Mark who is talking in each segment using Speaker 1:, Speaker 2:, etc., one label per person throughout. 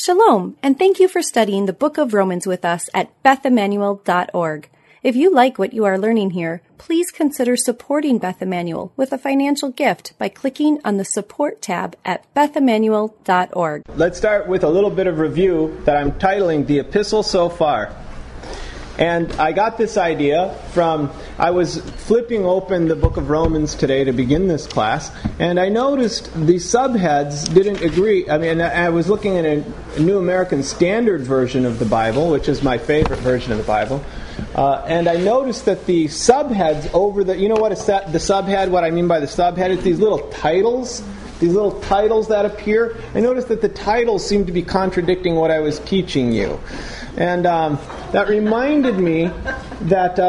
Speaker 1: Shalom, and thank you for studying the Book of Romans with us at BethEmmanuel.org. If you like what you are learning here, please consider supporting Beth Emmanuel with a financial gift by clicking on the Support tab at BethEmmanuel.org.
Speaker 2: Let's start with a little bit of review that I'm titling The Epistle So Far. And I got this idea from, I was flipping open the book of Romans today to begin this class, and I noticed the subheads didn't agree. I was looking at a New American Standard Version of the Bible, which is my favorite version of the Bible, and I noticed that the subheads over the, you know what the subhead, what I mean by the subhead, it's these little titles. These little titles that appear. I noticed that the titles seem to be contradicting what I was teaching you. And that reminded me that,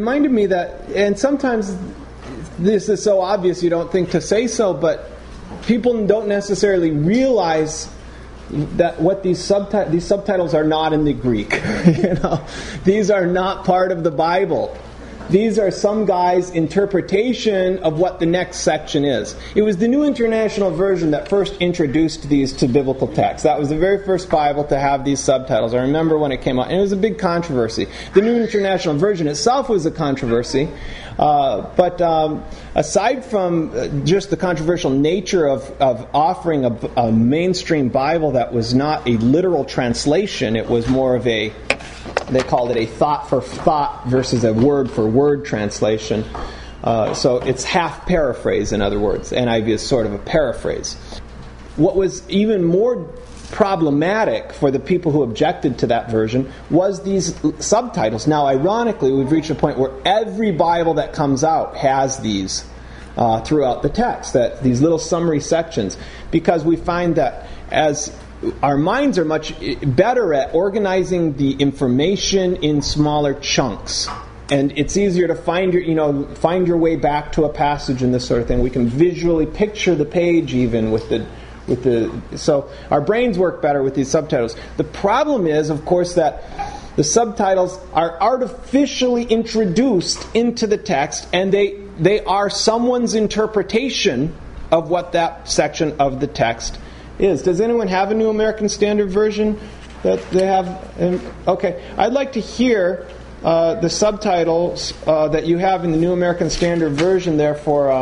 Speaker 2: and sometimes this is so obvious you don't think to say so, but people don't necessarily realize that what these subtitles are not in the Greek. These are not part of the Bible. These are some guy's interpretation of what the next section is. It was the New International Version that first introduced these to biblical texts. That was the very first Bible to have these subtitles. I remember when it came out, and it was a big controversy. The New International Version itself was a controversy, but aside from just the controversial nature of offering a mainstream Bible that was not a literal translation, it was more of a, they called it a thought-for-thought versus a word-for-word translation. So it's half paraphrase, in other words. NIV is sort of a paraphrase. What was even more problematic for the people who objected to that version was these subtitles. Now, ironically, we've reached a point where every Bible that comes out has these throughout the text, that these little summary sections, because we find that as our minds are much better at organizing the information in smaller chunks, and it's easier to find your way back to a passage and this sort of thing. We can visually picture the page even with the so our brains work better with these subtitles. The problem is, of course, that the subtitles are artificially introduced into the text, and they are someone's interpretation of what that section of the text is. Does anyone have a New American Standard Version that they have? Okay. I'd like to hear the subtitles that you have in the New American Standard Version there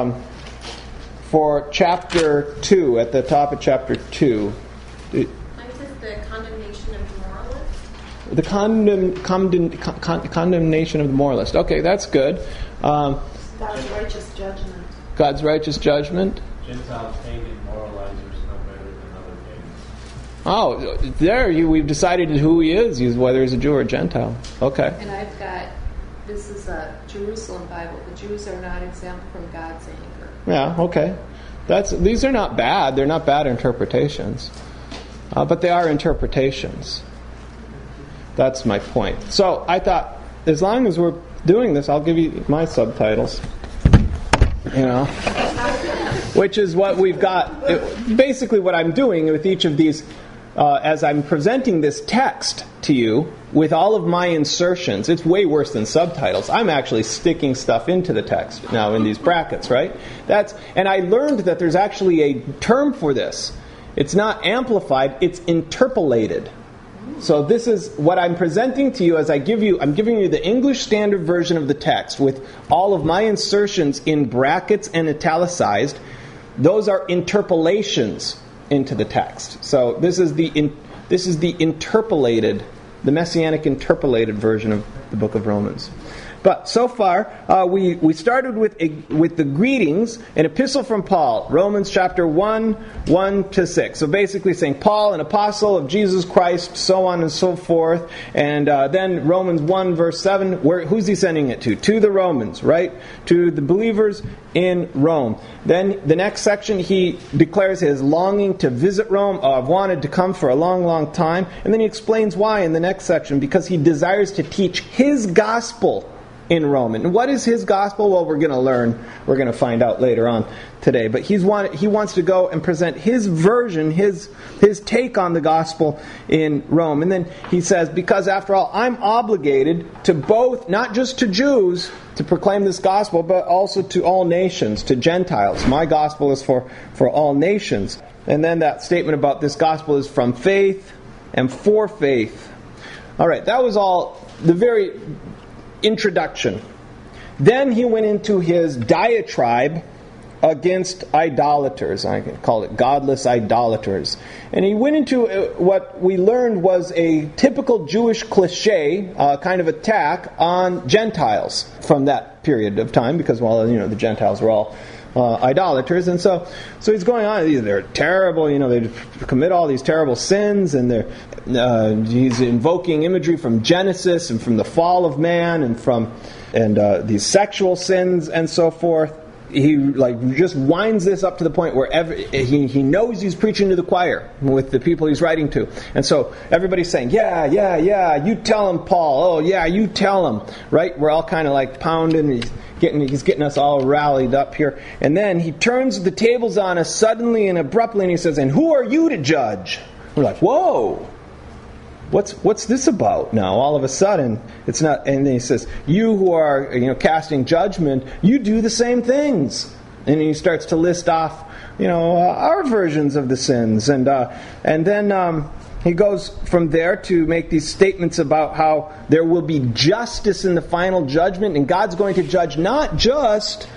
Speaker 2: for chapter 2, at the top of chapter 2.
Speaker 3: Mine says the condemnation of the moralist.
Speaker 2: The condemnation of the moralist. Okay, that's good.
Speaker 4: God's righteous judgment.
Speaker 2: God's righteous judgment.
Speaker 5: Gentiles pagan moralizers no better than other pagans.
Speaker 2: Oh, there we've decided who he is, whether he's a Jew or a Gentile. Okay.
Speaker 4: And I've got, this is a Jerusalem Bible. The Jews are not exempt from God's anger.
Speaker 2: Yeah, okay. These are not bad. They're not bad interpretations. But they are interpretations. That's my point. So I thought, as long as we're doing this, I'll give you my subtitles. Which is what we've got. Basically what I'm doing with each of these, as I'm presenting this text to you, with all of my insertions, it's way worse than subtitles. I'm actually sticking stuff into the text now in these brackets, right? And I learned that there's actually a term for this. It's not amplified, it's interpolated. So this is what I'm presenting to you as I'm giving you the English Standard Version of the text with all of my insertions in brackets and italicized. Those are interpolations into the text. So this is the interpolated, the Messianic interpolated version of the book of Romans. But so far, we started with the greetings, an epistle from Paul, Romans chapter 1, 1-6. So basically saying Paul, an apostle of Jesus Christ, so on and so forth. And then Romans 1, verse 7, who's he sending it to? To the Romans, right? To the believers in Rome. Then the next section, he declares his longing to visit Rome. I've wanted to come for a long, long time. And then he explains why in the next section, because he desires to teach his gospel in Rome. And what is his gospel? Well, we're going to learn. We're going to find out later on today. But he wants to go and present his version, his take on the gospel in Rome. And then he says, because after all, I'm obligated to both, not just to Jews, to proclaim this gospel, but also to all nations, to Gentiles. My gospel is for all nations. And then that statement about this gospel is from faith and for faith. All right, that was all the very introduction. Then he went into his diatribe against idolaters. I can call it godless idolaters. And he went into what we learned was a typical Jewish cliche kind of attack on Gentiles from that period of time, because, well, the Gentiles were all idolaters. And so he's going on. They're terrible, they commit all these terrible sins, and he's invoking imagery from Genesis and from the fall of man and these sexual sins and so forth. He just winds this up to the point where he knows he's preaching to the choir with the people he's writing to. And so everybody's saying, yeah, you tell him, Paul. Oh, yeah, you tell him. Right? We're all kind of pounding. He's getting us all rallied up here. And then he turns the tables on us suddenly and abruptly, and he says, and who are you to judge? We're like, whoa. What's this about now? All of a sudden, it's not. And then he says, "You who are casting judgment, you do the same things." And he starts to list off, our versions of the sins, and then he goes from there to make these statements about how there will be justice in the final judgment, and God's going to judge not just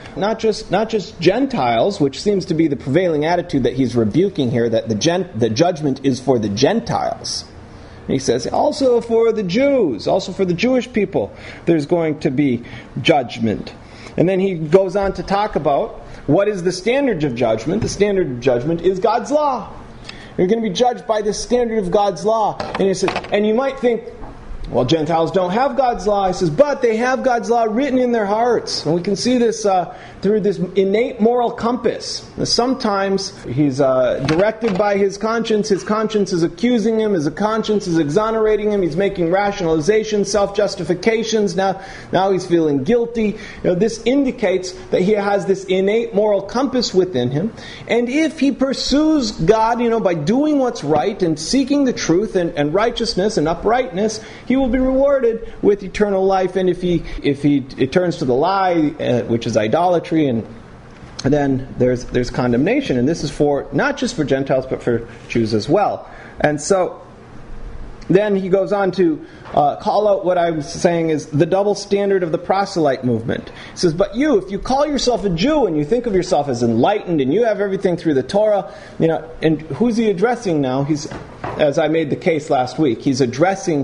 Speaker 2: Gentiles, which seems to be the prevailing attitude that he's rebuking here, that the judgment is for the Gentiles. He says, also for the Jews, also for the Jewish people, there's going to be judgment. And then he goes on to talk about what is the standard of judgment. The standard of judgment is God's law. You're going to be judged by the standard of God's law. And he says, and you might think, well, Gentiles don't have God's law. He says, but they have God's law written in their hearts. And we can see this through this innate moral compass. Sometimes he's directed by his conscience. His conscience is accusing him. His conscience is exonerating him. He's making rationalizations, self-justifications. Now he's feeling guilty. This indicates that he has this innate moral compass within him. And if he pursues God, by doing what's right and seeking the truth and righteousness and uprightness, he will be rewarded with eternal life. And if he turns to the lie, which is idolatry, and then there's condemnation. And this is for not just for Gentiles, but for Jews as well. And so then he goes on to call out what I was saying is the double standard of the proselyte movement. He says, but if you call yourself a Jew and you think of yourself as enlightened and you have everything through the Torah, and who's he addressing now? He's, as I made the case last week, he's addressing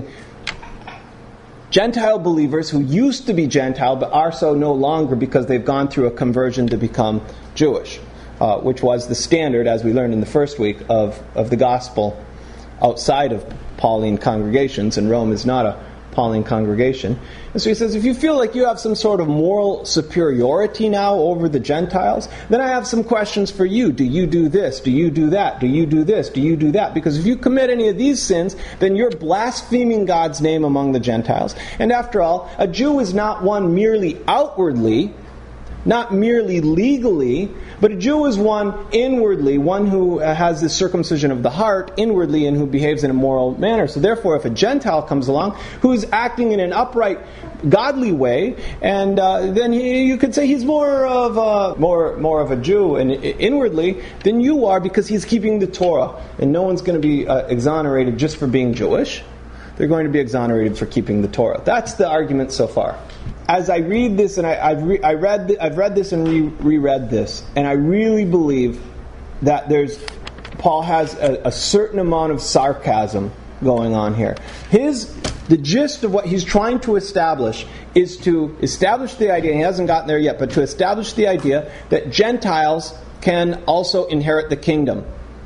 Speaker 2: Gentile believers who used to be Gentile but are so no longer because they've gone through a conversion to become Jewish, which was the standard, as we learned in the first week, of the gospel outside of Pauline congregations, and Rome is not a Pauline congregation. And so he says, if you feel like you have some sort of moral superiority now over the Gentiles, then I have some questions for you. Do you do this? Do you do that? Do you do this? Do you do that? Because if you commit any of these sins, then you're blaspheming God's name among the Gentiles. And after all, a Jew is not one merely outwardly, not merely legally, but a Jew is one inwardly, one who has this circumcision of the heart inwardly and who behaves in a moral manner. So therefore, if a Gentile comes along who's acting in an upright, godly way, and then you could say he's more of a Jew and inwardly than you are, because he's keeping the Torah, and no one's going to be exonerated just for being Jewish. They're going to be exonerated for keeping the Torah. That's the argument so far. As I read this, and I've read this and reread this, and I really believe that Paul has a certain amount of sarcasm going on here. The gist of what he's trying to establish is to establish the idea, and he hasn't gotten there yet, but to establish the idea that Gentiles can also inherit the kingdom.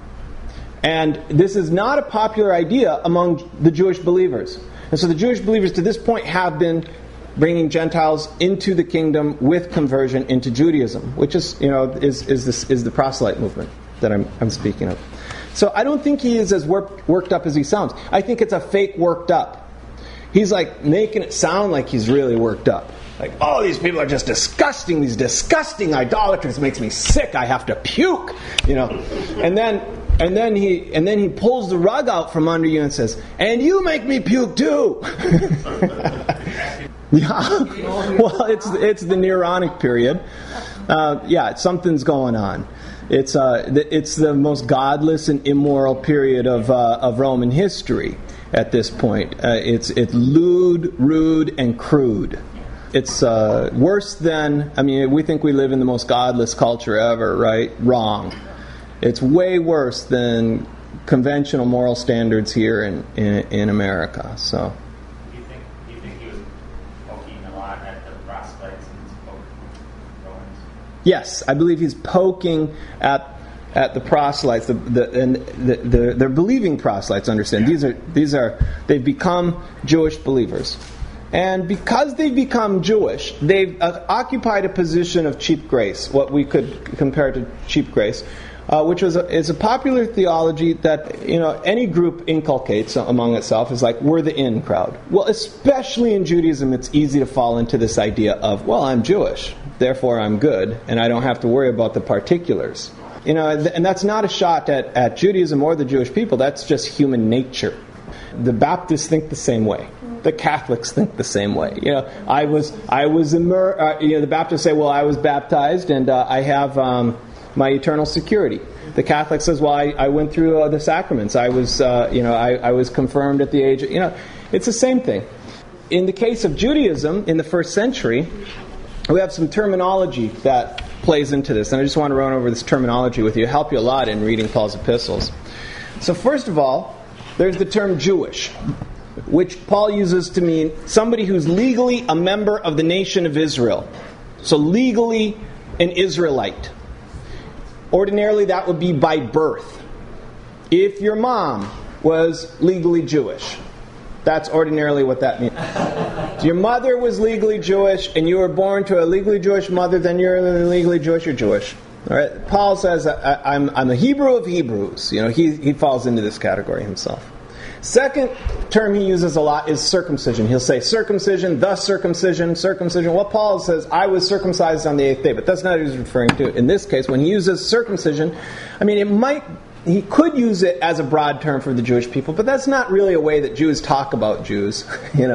Speaker 2: And this is not a popular idea among the Jewish believers. And so the Jewish believers to this point have been bringing Gentiles into the kingdom with conversion into Judaism, which is the proselyte movement that I'm speaking of. So I don't think he is as worked up as he sounds. I think it's a fake worked up. He's making it sound like he's really worked up. These people are just disgusting. These disgusting idolaters. Makes me sick. I have to puke. And then he pulls the rug out from under you and says, "And you make me puke too." Yeah. Well, it's the Neronic period. Something's going on. It's the most godless and immoral period of Roman history at this point. It's lewd, rude, and crude. It's worse than, we think we live in the most godless culture ever, right? Wrong. It's way worse than conventional moral standards here in America. So,
Speaker 5: Do you think he was poking a lot at the proselytes and Romans?
Speaker 2: yes, I believe he's poking at the proselytes, they're believing proselytes. Understand? They've become Jewish believers, and because they've become Jewish, they've occupied a position of cheap grace, what we could compare to cheap grace. Which is a popular theology that any group inculcates among itself, is like, we're the in crowd. Well, especially in Judaism, it's easy to fall into this idea of, well, I'm Jewish, therefore I'm good, and I don't have to worry about the particulars. And that's not a shot at Judaism or the Jewish people. That's just human nature. The Baptists think the same way. The Catholics think the same way. The Baptists say, well, I was baptized and I have my eternal security. The Catholic says, well, I went through the sacraments. I was, I was confirmed at the age. It's the same thing. In the case of Judaism in the first century, we have some terminology that plays into this, and I just want to run over this terminology with you. It'll help you a lot in reading Paul's epistles. So first of all, there's the term Jewish, which Paul uses to mean somebody who's legally a member of the nation of Israel. So legally an Israelite. Ordinarily, that would be by birth. If your mom was legally Jewish, that's ordinarily what that means. If your mother was legally Jewish and you were born to a legally Jewish mother, then you're legally Jewish, you're Jewish. All right? Paul says, I'm a Hebrew of Hebrews. He falls into this category himself. Second term he uses a lot is circumcision. He'll say circumcision, the circumcision. Well, Paul says, I was circumcised on the 8th day, but that's not what he's referring to. In this case, when he uses circumcision, he could use it as a broad term for the Jewish people, but that's not really a way that Jews talk about Jews.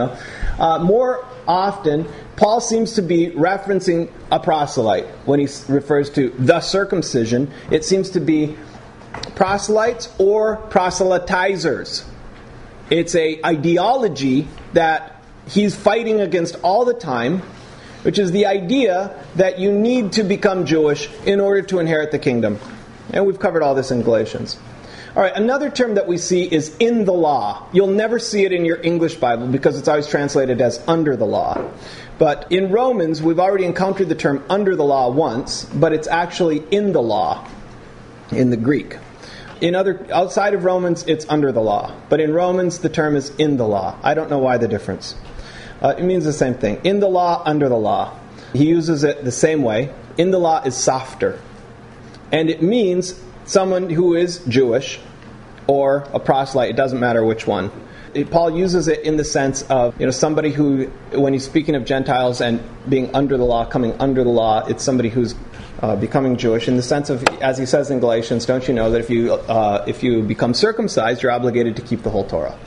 Speaker 2: More often, Paul seems to be referencing a proselyte when he refers to the circumcision. It seems to be proselytes or proselytizers. It's an ideology that he's fighting against all the time, which is the idea that you need to become Jewish in order to inherit the kingdom. And we've covered all this in Galatians. All right, another term that we see is in the law. You'll never see it in your English Bible because it's always translated as under the law. But in Romans, we've already encountered the term under the law once, but it's actually in the law in the Greek. Outside of Romans, it's under the law. But in Romans, the term is in the law. I don't know why the difference. It means the same thing. In the law, under the law. He uses it the same way. In the law is softer. And it means someone who is Jewish or a proselyte. It doesn't matter which one. Paul uses it in the sense of somebody who, when he's speaking of Gentiles and being under the law, coming under the law, it's somebody who's becoming Jewish in the sense of, as he says in Galatians, don't you know that if you become circumcised, you're obligated to keep the whole Torah?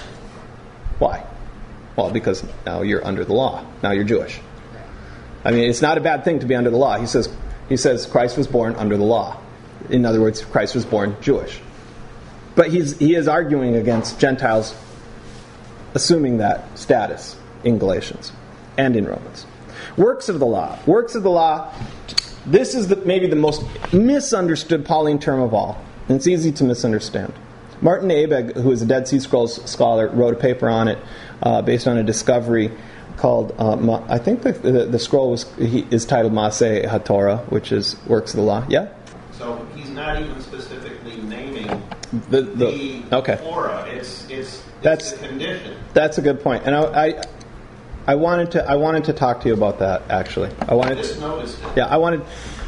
Speaker 2: Why? Well, because now you're under the law. Now you're Jewish. It's not a bad thing to be under the law. He says Christ was born under the law. In other words, Christ was born Jewish. But he is arguing against Gentiles assuming that status in Galatians and in Romans. Works of the law. Works of the law. This is maybe the most misunderstood Pauline term of all. And it's easy to misunderstand. Martin Abegg, who is a Dead Sea Scrolls scholar, wrote a paper on it based on a discovery called, I think the scroll is titled Maaseh HaTorah, which is Works of the Law. Yeah?
Speaker 6: So he's not even specifically naming
Speaker 2: the okay.
Speaker 6: Torah. It's the condition.
Speaker 2: That's a good point. And I wanted to talk to you about that, actually.
Speaker 6: I just noticed it.
Speaker 2: Yeah, I wanted,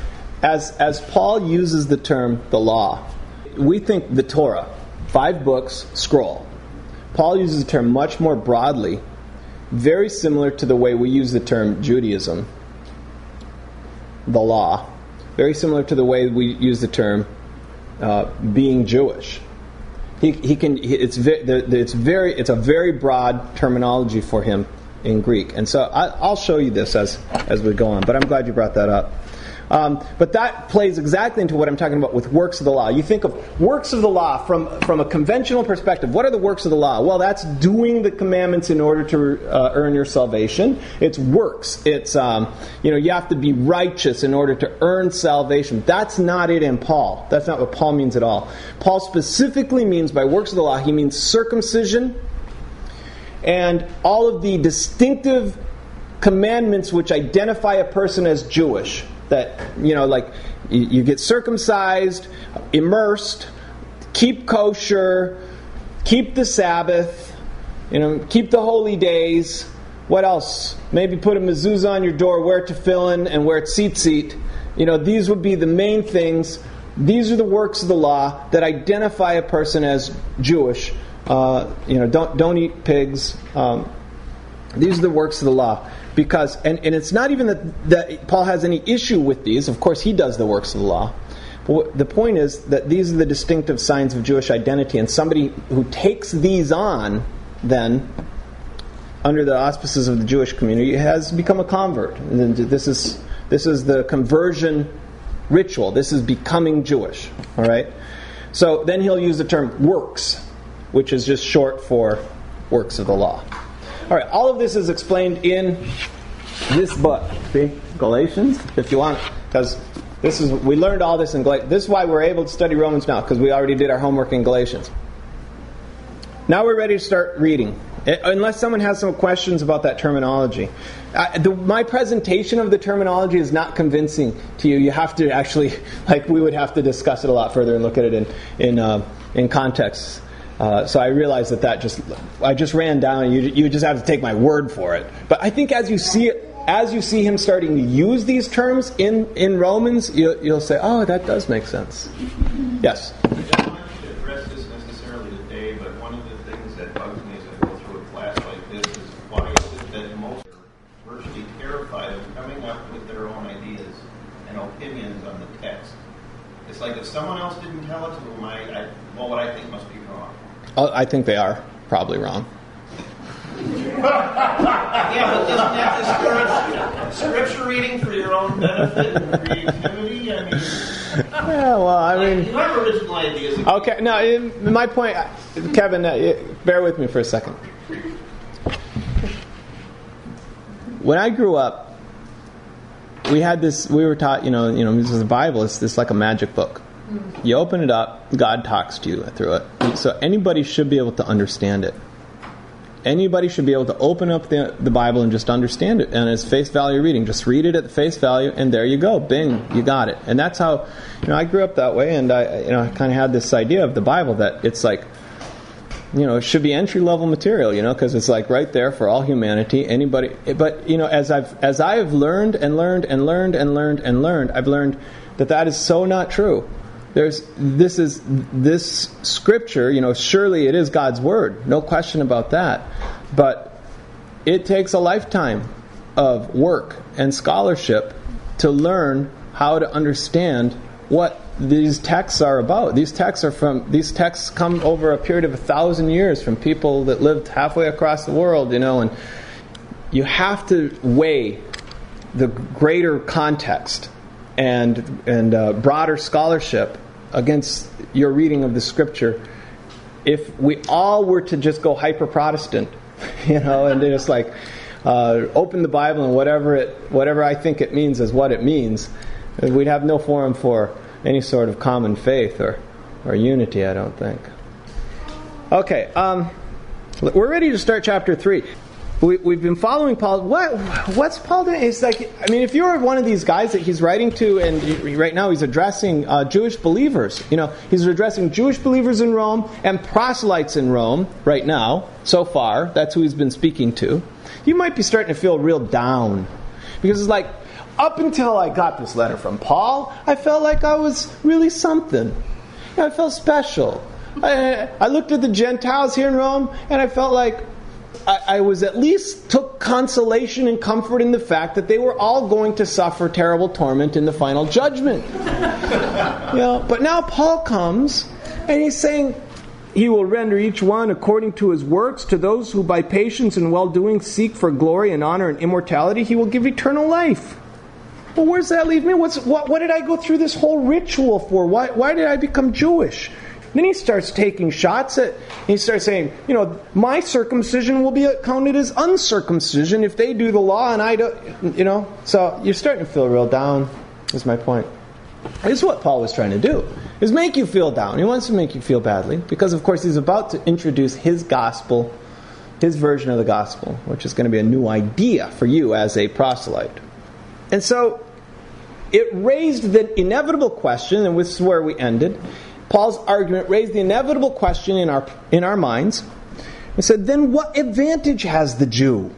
Speaker 2: as Paul uses the term the law, we think the Torah, 5 books, scroll. Paul uses the term much more broadly, very similar to the way we use the term Judaism, the law, very similar to the way we use the term being Jewish. It's a very broad terminology for him in Greek, and so I'll show you this as we go on. But I'm glad you brought that up. But that plays exactly into what I'm talking about with works of the law. You think of works of the law from a conventional perspective. What are the works of the law? Well, that's doing the commandments in order to earn your salvation. It's works. It's you have to be righteous in order to earn salvation. That's not it in Paul. That's not what Paul means at all. Paul specifically means by works of the law, he means circumcision and all of the distinctive commandments which identify a person as Jewish. That, like you get circumcised, immersed, keep kosher, keep the Sabbath, keep the holy days. What else? Maybe put a mezuzah on your door, wear tefillin, and wear tzitzit. These would be the main things. These are the works of the law that identify a person as Jewish. Don't eat pigs. These are the works of the law. Because, and it's not even that Paul has any issue with these. Of course, he does the works of the law. But the point is that these are the distinctive signs of Jewish identity. And somebody who takes these on, then, under the auspices of the Jewish community, has become a convert. And this is the conversion ritual. This is becoming Jewish. All right? So then he'll use the term works, which is just short for works of the law. All right, all of this is explained in this book. See, Galatians, if you want, because we learned all this in Galatians. This is why we're able to study Romans now, because we already did our homework in Galatians. Now we're ready to start reading. Unless someone has some questions about that terminology. My presentation of the terminology is not convincing to you. You have to actually, we would have to discuss it a lot further and look at it in context. So I realized I just ran down. You just have to take my word for it. But I think as you see him starting to use these terms in Romans, you'll say, "Oh, that does make sense." Yes.
Speaker 6: I don't want you to address this necessarily today, but one of the things that bugs me as I go through a class like this is why is it that most are virtually terrified of coming up with their own ideas and opinions on the text. It's like if someone else didn't tell it to them, what I think must be wrong.
Speaker 2: I think they are probably wrong.
Speaker 6: Yeah, but doesn't that discourage scripture reading for your own benefit and creativity? You have original ideas.
Speaker 2: Okay, no, my point, Kevin, bear with me for a second. When I grew up, we were taught, this is the Bible, it's this like a magic book. You open it up, God talks to you through it. So anybody should be able to understand it. Anybody should be able to open up the Bible and just understand it. And it's face value reading. Just read it at the face value, and there you go. Bing, you got it. And that's how, I grew up that way, and I kind of had this idea of the Bible that it's like, it should be entry-level material, because it's like right there for all humanity. Anybody, but as I've learned, I've learned that is so not true. This scripture, surely it is God's word, no question about that. But it takes a lifetime of work and scholarship to learn how to understand what these texts are about. These texts come over a period of 1,000 years from people that lived halfway across the world, and you have to weigh the greater context and broader scholarship against your reading of the scripture. If we all were to just go hyper-Protestant, and just open the Bible and whatever I think it means is what it means, we'd have no forum for any sort of common faith or unity, I don't think. Okay, we're ready to start chapter 3. We've been following Paul. What's Paul doing? It's if you're one of these guys that he's writing to, and right now he's addressing Jewish believers. He's addressing Jewish believers in Rome and proselytes in Rome right now. So far, that's who he's been speaking to. You might be starting to feel real down, because it's like, up until I got this letter from Paul, I felt like I was really something. I felt special. I looked at the Gentiles here in Rome, and I felt like I was at least took consolation and comfort in the fact that they were all going to suffer terrible torment in the final judgment. But now Paul comes and he's saying he will render each one according to his works. To those who by patience and well-doing seek for glory and honor and immortality, he will give eternal life. Well, where does that leave me? What did I go through this whole ritual for? Why did I become Jewish? Then he starts taking shots at, he starts saying, my circumcision will be counted as uncircumcision if they do the law and I don't, So you're starting to feel real down, is my point. This is what Paul was trying to do, is make you feel down. He wants to make you feel badly, because of course he's about to introduce his gospel, his version of the gospel, which is going to be a new idea for you as a proselyte. And so it raised the inevitable question, and this is where we ended. Paul's argument raised the inevitable question in our minds. He said, then what advantage has the Jew?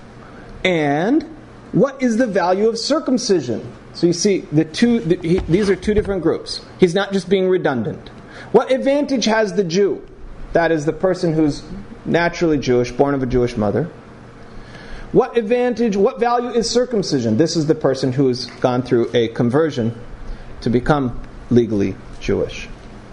Speaker 2: And what is the value of circumcision? So you see, these are two different groups. He's not just being redundant. What advantage has the Jew? That is the person who's naturally Jewish, born of a Jewish mother. What value is circumcision? This is the person who's gone through a conversion to become legally Jewish.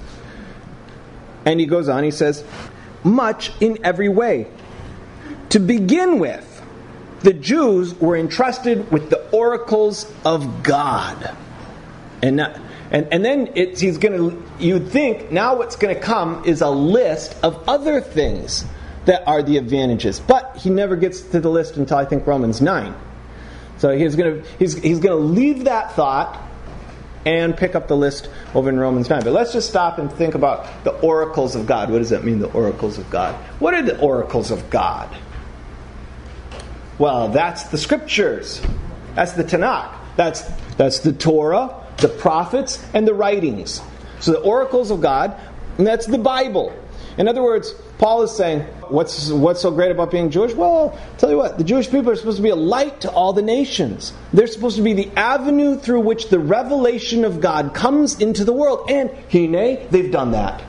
Speaker 2: And he goes on, he says, much in every way. To begin with, the Jews were entrusted with the oracles of God. And then you'd think now what's going to come is a list of other things that are the advantages. But he never gets to the list until I think Romans 9. So he's going to leave that thought and pick up the list over in Romans 9. But let's just stop and think about the oracles of God. What does that mean, the oracles of God? What are the oracles of God? Well, that's the scriptures. That's the Tanakh. That's the Torah, the prophets, and the writings. So the oracles of God, and that's the Bible. In other words, Paul is saying, what's so great about being Jewish? Well, I'll tell you what, the Jewish people are supposed to be a light to all the nations. They're supposed to be the avenue through which the revelation of God comes into the world. And, they've done that.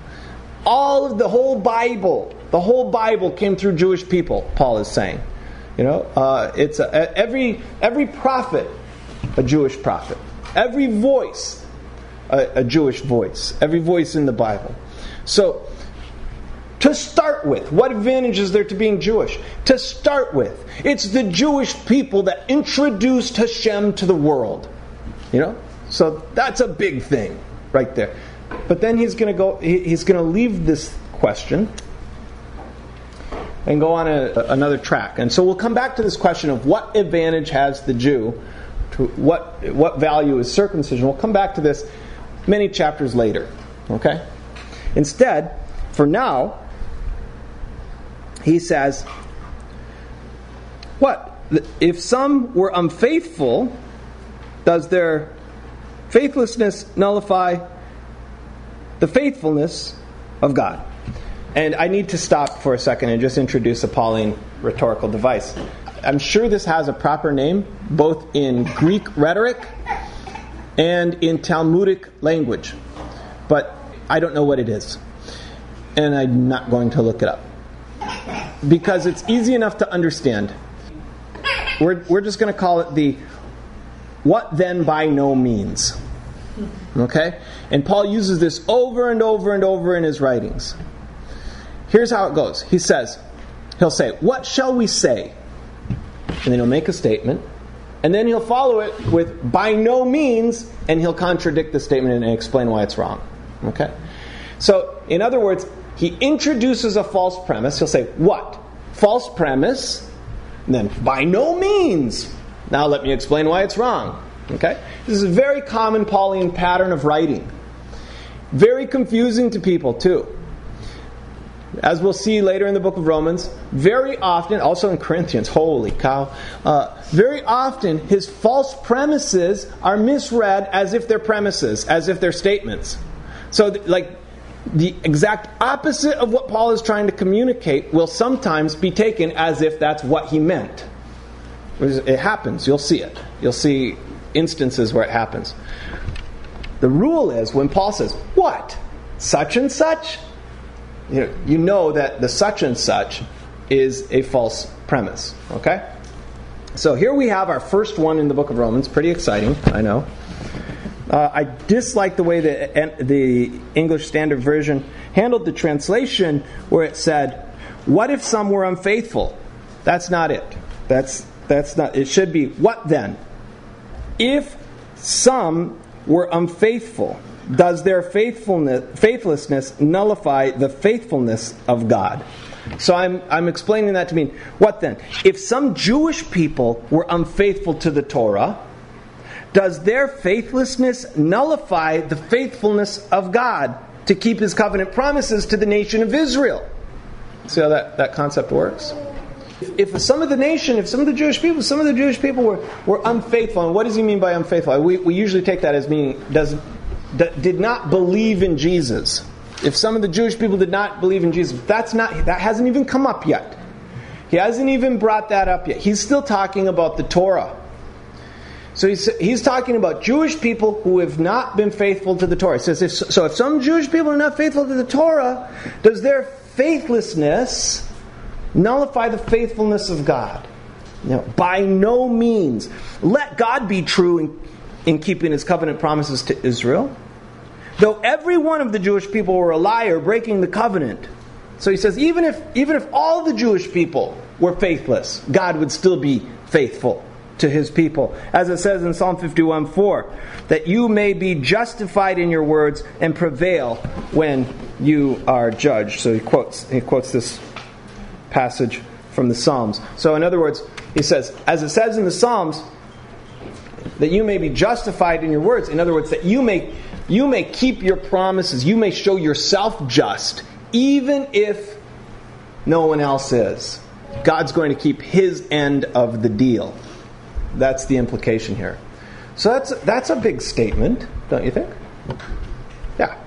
Speaker 2: The whole Bible came through Jewish people, Paul is saying. It's every prophet, a Jewish prophet. Every voice, a Jewish voice. Every voice in the Bible. So, to start with, what advantage is there to being Jewish? To start with, it's the Jewish people that introduced Hashem to the world. So that's a big thing right there. But then he's going to leave this question and go on another track. And so we'll come back to this question of what advantage has the Jew, to what value is circumcision. We'll come back to this many chapters later. Okay? Instead, for now, he says, what? If some were unfaithful, does their faithlessness nullify the faithfulness of God? And I need to stop for a second and just introduce a Pauline rhetorical device. I'm sure this has a proper name, both in Greek rhetoric and in Talmudic language. But I don't know what it is. And I'm not going to look it up. Because it's easy enough to understand. We're just going to call it the what then by no means. Okay? And Paul uses this over and over and over in his writings. Here's how it goes. He'll say, what shall we say? And then he'll make a statement. And then he'll follow it with by no means, and he'll contradict the statement and explain why it's wrong. Okay? So, in other words, he introduces a false premise. He'll say, what? False premise. And then, by no means. Now let me explain why it's wrong. Okay? This is a very common Pauline pattern of writing. Very confusing to people, too. As we'll see later in the book of Romans, very often, also in Corinthians, holy cow, very often his false premises are misread as if they're premises, as if they're statements. So, the exact opposite of what Paul is trying to communicate will sometimes be taken as if that's what he meant. It happens. You'll see it. You'll see instances where it happens. The rule is when Paul says, what? Such and such? You know that the such and such is a false premise. Okay? So here we have our first one in the book of Romans. Pretty exciting, I know. I dislike the way the English Standard Version handled the translation where it said, what if some were unfaithful? That's not it. That's not. It should be, what then? if some were unfaithful, does their faithlessness nullify the faithfulness of God? So I'm explaining that to mean, what then? If some Jewish people were unfaithful to the Torah, does their faithlessness nullify the faithfulness of God to keep His covenant promises to the nation of Israel? See how that concept works? If some of the Jewish people were unfaithful, and what does he mean by unfaithful? We usually take that as meaning did not believe in Jesus. If some of the Jewish people did not believe in Jesus, that hasn't even come up yet. He hasn't even brought that up yet. He's still talking about the Torah. So he's talking about Jewish people who have not been faithful to the Torah. He says, if some Jewish people are not faithful to the Torah, does their faithlessness nullify the faithfulness of God? No, by no means. Let God be true in keeping His covenant promises to Israel, though every one of the Jewish people were a liar, breaking the covenant. So he says, even if all the Jewish people were faithless, God would still be faithful to His people. As it says in Psalm 51:4, that you may be justified in your words and prevail when you are judged. So he quotes this passage from the Psalms. So in other words, he says, as it says in the Psalms, that you may be justified in your words. In other words, that you may keep your promises. You may show yourself just, even if no one else is. God's going to keep His end of the deal. That's the implication here. So that's a big statement, don't you think? Yeah.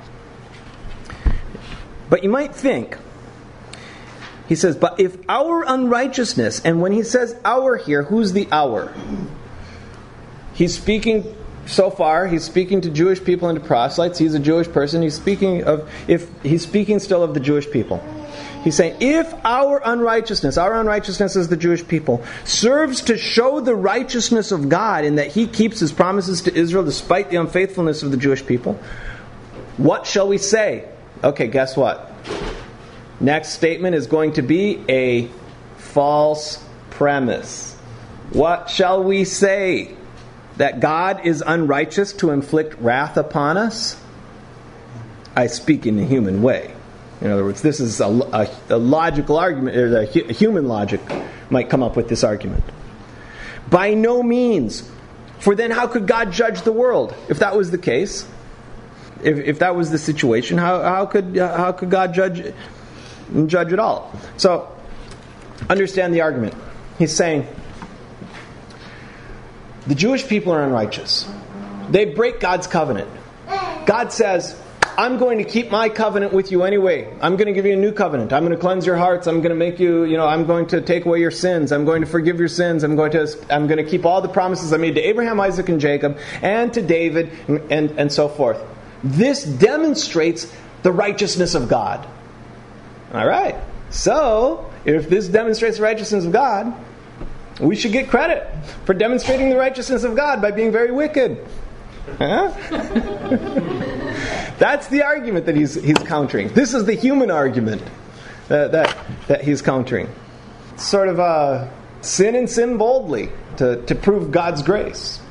Speaker 2: But you might think, he says, but if our unrighteousness, and when he says our here, who's the our? He's speaking to Jewish people and to proselytes. He's a Jewish person. He's speaking still of the Jewish people. He's saying, if our unrighteousness is the Jewish people, serves to show the righteousness of God in that He keeps His promises to Israel despite the unfaithfulness of the Jewish people, what shall we say? Okay, guess what? Next statement is going to be a false premise. What shall we say? That God is unrighteous to inflict wrath upon us? I speak in a human way. In other words, this is a logical argument, or a human logic might come up with this argument. By no means. For then how could God judge the world? If that was the case, if that was the situation, how could God judge at all? So, understand the argument. He's saying, the Jewish people are unrighteous. They break God's covenant. God says, I'm going to keep my covenant with you anyway. I'm going to give you a new covenant. I'm going to cleanse your hearts. I'm going to make you, I'm going to take away your sins. I'm going to forgive your sins. I'm going to keep all the promises I made to Abraham, Isaac, and Jacob, and to David, and so forth. This demonstrates the righteousness of God. All right. So, if this demonstrates the righteousness of God, we should get credit for demonstrating the righteousness of God by being very wicked. Huh? That's the argument that he's countering. This is the human argument that he's countering. Sort of sin and sin boldly to prove God's grace.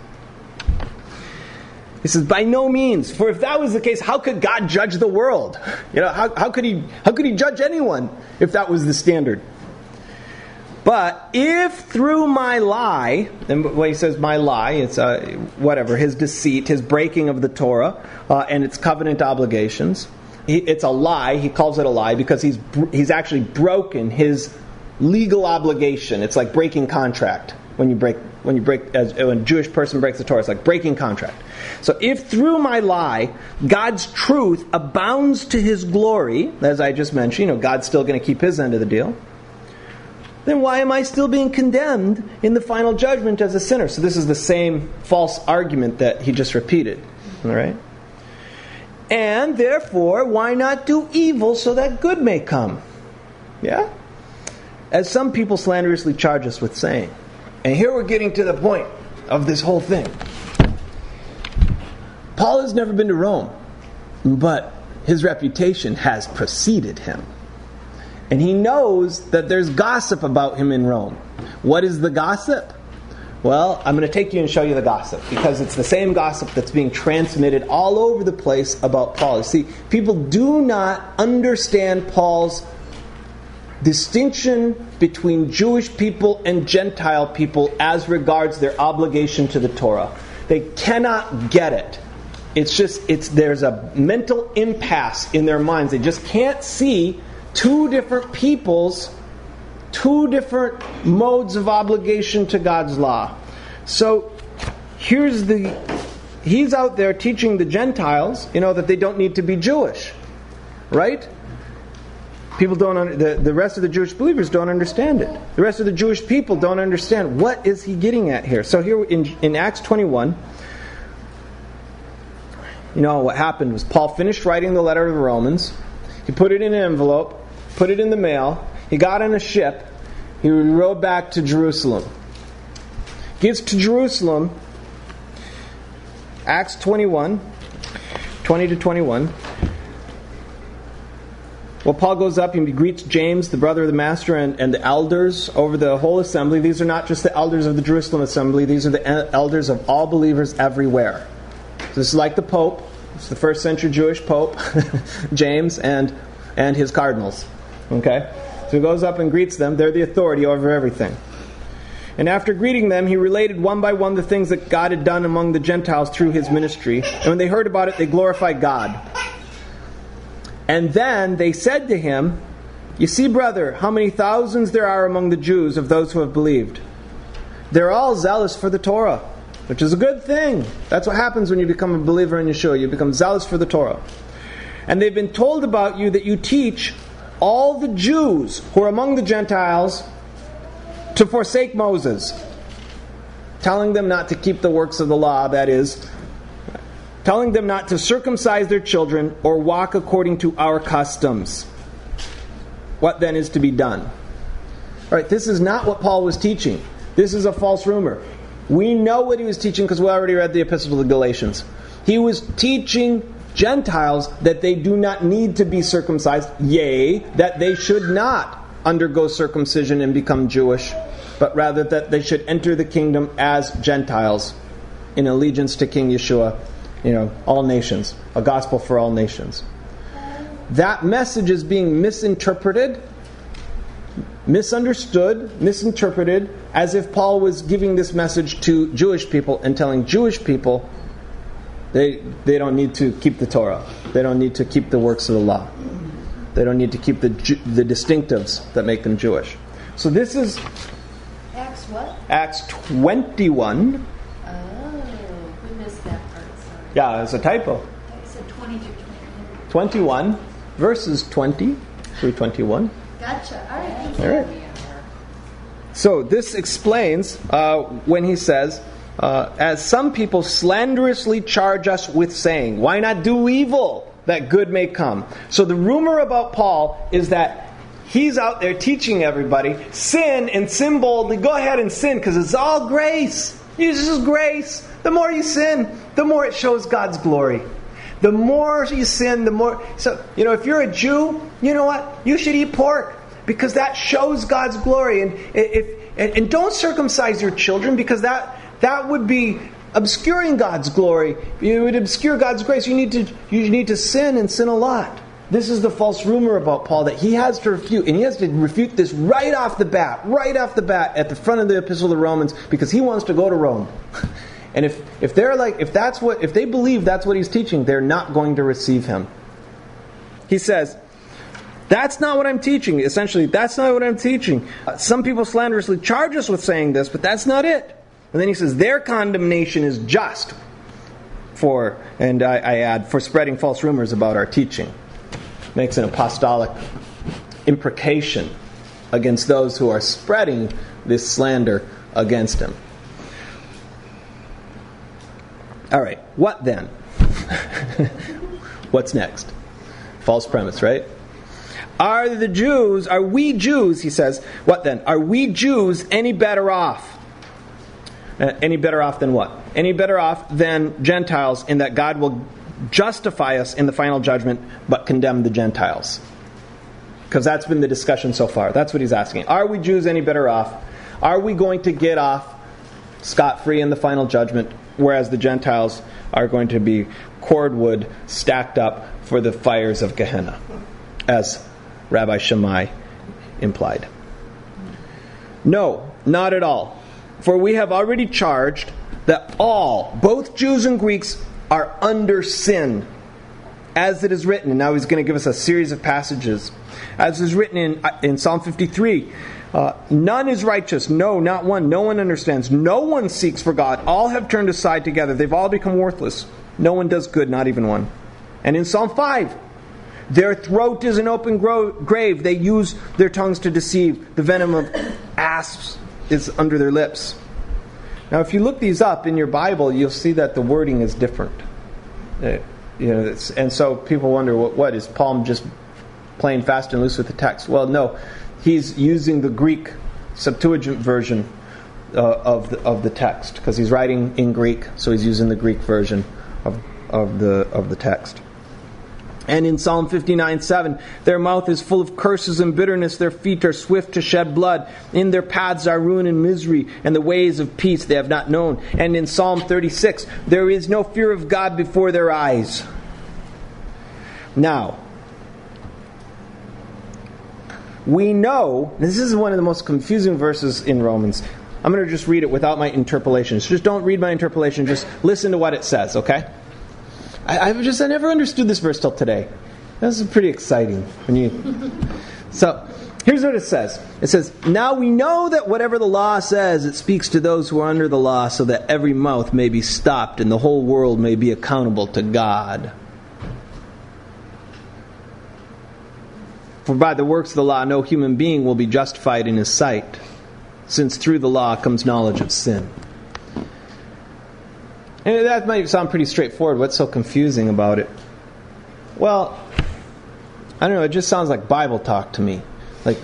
Speaker 2: He says, by no means. For if that was the case, how could God judge the world? How could he judge anyone if that was the standard? But if through my lie, and when he says my lie, it's his deceit, his breaking of the Torah, and its covenant obligations, it's a lie. He calls it a lie because he's actually broken his legal obligation. It's like breaking contract. When a Jewish person breaks the Torah, it's like breaking contract. So if through my lie, God's truth abounds to His glory, as I just mentioned, God's still going to keep His end of the deal, then why am I still being condemned in the final judgment as a sinner? So this is the same false argument that he just repeated. All right? And therefore, why not do evil so that good may come? Yeah? As some people slanderously charge us with saying. And here we're getting to the point of this whole thing. Paul has never been to Rome, but his reputation has preceded him. And he knows that there's gossip about him in Rome. What is the gossip? Well, I'm going to take you and show you the gossip, because it's the same gossip that's being transmitted all over the place about Paul. You see, people do not understand Paul's distinction between Jewish people and Gentile people as regards their obligation to the Torah. They cannot get it. There's a mental impasse in their minds. They just can't see two different peoples, two different modes of obligation to God's law. So he's out there teaching the Gentiles, that they don't need to be Jewish, right? People the rest of the Jewish believers don't understand it. The rest of the Jewish people don't understand. What is he getting at here? So here in Acts 21, what happened was Paul finished writing the letter to the Romans. He put it in an envelope, put it in the mail. He got on a ship. He rowed back to Jerusalem. Gets to Jerusalem, Acts 21, 20 to 21. Well, Paul goes up and he greets James, the brother of the master, and the elders over the whole assembly. These are not just the elders of the Jerusalem assembly. These are the elders of all believers everywhere. So this is like the Pope. It's the first century Jewish Pope, James, and his cardinals. Okay? So he goes up and greets them. They're the authority over everything. And after greeting them, he related one by one the things that God had done among the Gentiles through his ministry. And when they heard about it, they glorified God. And then they said to him, "You see, brother, how many thousands there are among the Jews of those who have believed. They're all zealous for the Torah," which is a good thing. That's what happens when you become a believer in Yeshua. You become zealous for the Torah. "And they've been told about you that you teach all the Jews who are among the Gentiles to forsake Moses," telling them not to keep the works of the law, that is, telling them not to circumcise their children or walk according to our customs. What then is to be done? All right, this is not what Paul was teaching. This is a false rumor. We know what he was teaching because we already read the Epistle to the Galatians. He was teaching Gentiles that they do not need to be circumcised, yea, that they should not undergo circumcision and become Jewish, but rather that they should enter the kingdom as Gentiles in allegiance to King Yeshua, all nations, a gospel for all nations. That message is being misinterpreted, misunderstood, misinterpreted, as if Paul was giving this message to Jewish people and telling Jewish people they don't need to keep the Torah. They don't need to keep the works of the law. They don't need to keep the distinctives that make them Jewish. So this is
Speaker 4: Acts what?
Speaker 2: Acts 21.
Speaker 4: Oh, we missed that part. Sorry.
Speaker 2: Yeah, it's a typo.
Speaker 4: I said 20 to
Speaker 2: 21, verses 20 through 21.
Speaker 4: Gotcha. All right. Thank you.
Speaker 2: All right. So this explains when he says, as some people slanderously charge us with saying, why not do evil that good may come? So the rumor about Paul is that he's out there teaching everybody, sin and sin boldly. Go ahead and sin because it's all grace. It's just grace. The more you sin, the more it shows God's glory. The more you sin, the more... So, if you're a Jew, you know what? You should eat pork because that shows God's glory. And don't circumcise your children because that would be obscuring God's glory. It would obscure God's grace. You need to sin and sin a lot. This is the false rumor about Paul that he has to refute. And he has to refute this right off the bat at the front of the Epistle to the Romans because he wants to go to Rome. And if they believe that's what he's teaching, they're not going to receive him. He says, that's not what I'm teaching. Essentially, that's not what I'm teaching. Some people slanderously charge us with saying this, but that's not it. And then he says, their condemnation is just for spreading false rumors about our teaching. Makes an apostolic imprecation against those who are spreading this slander against him. All right, what then? What's next? False premise, right? Are we Jews, he says, what then? Are we Jews any better off? Any better off than what? Any better off than Gentiles in that God will justify us in the final judgment but condemn the Gentiles? Because that's been the discussion so far. That's what he's asking. Are we Jews any better off? Are we going to get off scot-free in the final judgment, whereas the Gentiles are going to be cordwood stacked up for the fires of Gehenna, as Rabbi Shammai implied. No, not at all. For we have already charged that all, both Jews and Greeks, are under sin, as it is written. And now he's going to give us a series of passages. As is written in Psalm 53, none is righteous, no, not one. No one understands. No one seeks for God. All have turned aside together. They've all become worthless. No one does good, not even one. And in Psalm 5, their throat is an open grave. They use their tongues to deceive. The venom of asps is under their lips. Now, if you look these up in your Bible, you'll see that the wording is different. And so people wonder, what is Paul just playing fast and loose with the text? Well, no, he's using the Greek Septuagint version of the text, because he's writing in Greek, so he's using the Greek version of the text. And in Psalm 59:7, their mouth is full of curses and bitterness, their feet are swift to shed blood, in their paths are ruin and misery, and the ways of peace they have not known. And in Psalm 36, there is no fear of God before their eyes. Now, we know, this is one of the most confusing verses in Romans. I'm going to just read it without my interpolations. Just don't read my interpolation, just listen to what it says, okay? I never understood this verse till today. This is pretty exciting. So, here's what it says. It says, now we know that whatever the law says, it speaks to those who are under the law, so that every mouth may be stopped and the whole world may be accountable to God. For by the works of the law, no human being will be justified in his sight, since through the law comes knowledge of sin. And that might sound pretty straightforward. What's so confusing about it? Well, I don't know. It just sounds like Bible talk to me. Like,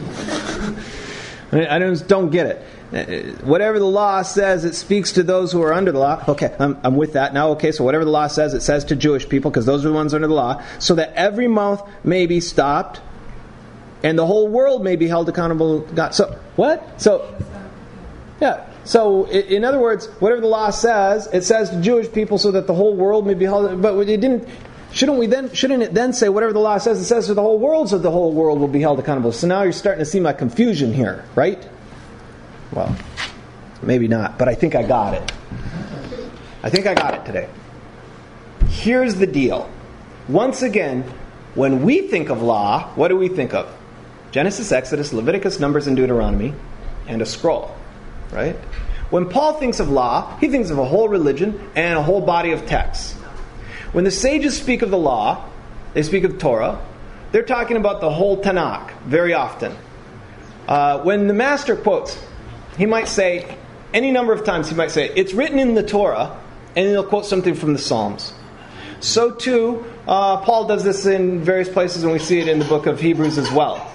Speaker 2: I don't get it. Whatever the law says, it speaks to those who are under the law. Okay, I'm with that now. Okay, so whatever the law says, it says to Jewish people, because those are the ones under the law, so that every mouth may be stopped and the whole world may be held accountable to God. So, what? So, yeah. So, in other words, whatever the law says, it says to Jewish people so that the whole world may be held. But it didn't. Shouldn't it then say whatever the law says, it says to the whole world, so the whole world will be held accountable? So now you're starting to see my confusion here, right? Well, maybe not, but I think I got it. I think I got it today. Here's the deal. Once again, when we think of law, what do we think of? Genesis, Exodus, Leviticus, Numbers, and Deuteronomy, and a scroll. Right? When Paul thinks of law, he thinks of a whole religion and a whole body of texts. When the sages speak of the law, they speak of Torah, they're talking about the whole Tanakh very often. When the master quotes, he might say, any number of times he might say, it's written in the Torah, and he'll quote something from the Psalms. So too, Paul does this in various places, and we see it in the book of Hebrews as well.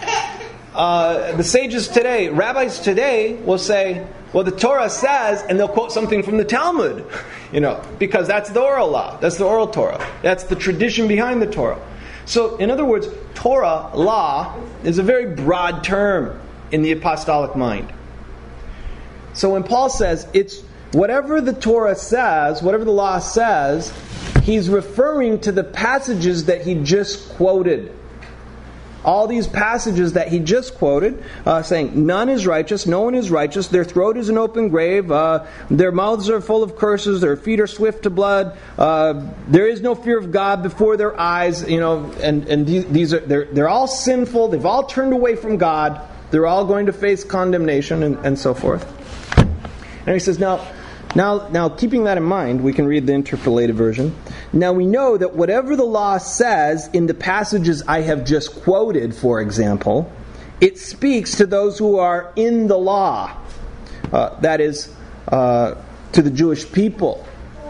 Speaker 2: The sages today, rabbis today, will say, well, the Torah says, and they'll quote something from the Talmud, because that's the oral law. That's the oral Torah. That's the tradition behind the Torah. So, in other words, Torah, law, is a very broad term in the apostolic mind. So when Paul says, it's whatever the Torah says, whatever the law says, he's referring to the passages that he just quoted. All these passages that he just quoted, saying, none is righteous, no one is righteous, their throat is an open grave, their mouths are full of curses, their feet are swift to blood, there is no fear of God before their eyes, and these are they're all sinful, they've all turned away from God, they're all going to face condemnation, and so forth. And he says, Now, keeping that in mind, we can read the interpolated version. Now we know that whatever the law says in the passages I have just quoted, for example, it speaks to those who are in the law. That is, to the Jewish people.